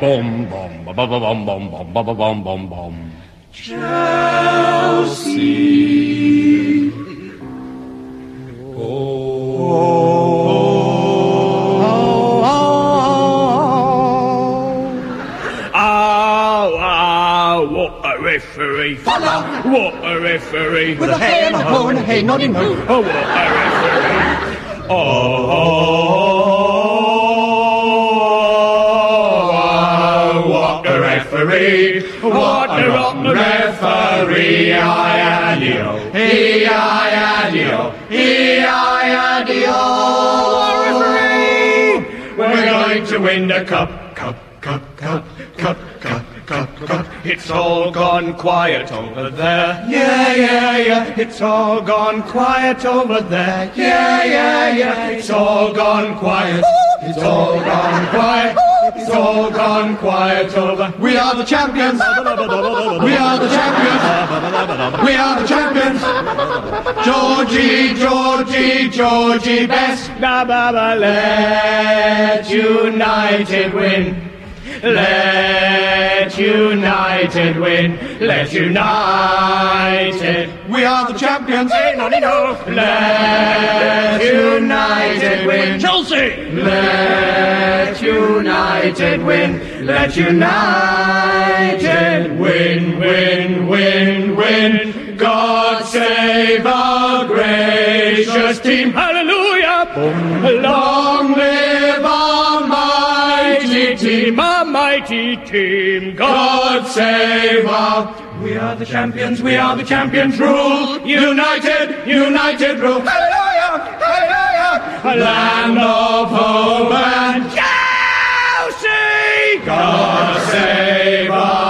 Boom, boom, boom, boom, boom, boom, boom, boom, boom, boom, boom. Chelsea. What a referee! What a referee! With a hey and a ho and a hey, noddy no. Oh, what a referee! What a referee! What a rotten referee! I-I-D-O, E-I-I-D-O, E-I-I-D-O. Referee! We're going to win the cup. It's all gone quiet over there. Yeah. It's all gone quiet over there. Yeah. It's all gone quiet. It's all gone quiet. It's all gone quiet over. We are the champions. We are the champions. We are the champions. Georgie best. Let United win. Let United win. Let United. We are the champions. Let United win. Chelsea. Let United win. Let United win. God save our gracious team. Hallelujah. Long live our mighty team. Our mighty team. God save our. We are the champions. We are the champions. Rule. United rule. Hallelujah. Land of hope and Chelsea. God save our.